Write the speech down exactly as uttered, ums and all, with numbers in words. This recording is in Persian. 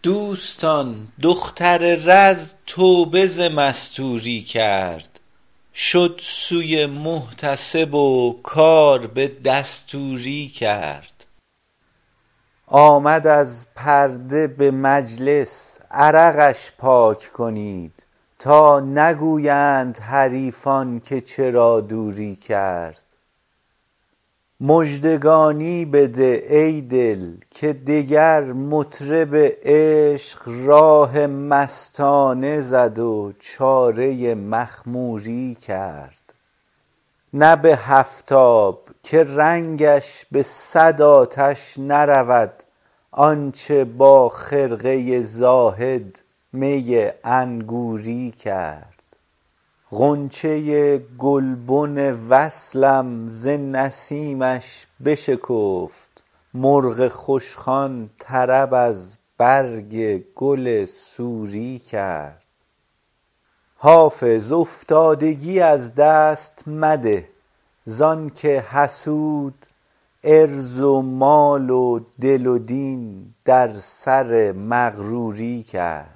دوستان دختر رز توبه ز مستوری کرد، شد سوی محتسب و کار به دستوری کرد. آمد از پرده به مجلس عرقش پاک کنید، تا نگویند حریفان که چرا دوری کرد. مژدگانی بده ای دل که دگر مطرب عشق راه مستانه زد و چاره مخموری کرد. نه به هفتاب که رنگش به صد آتش نرود، آنچه با خرقه زاهد می انگوری کرد. غنچه گلبن وصلم ز نسیمش بشکفت، مرغ خوشخوان طرب از برگ گل سوری کرد. حافظ افتادگی از دست مده، زان که حسود عرض و مال و دل و دین در سر مغروری کرد.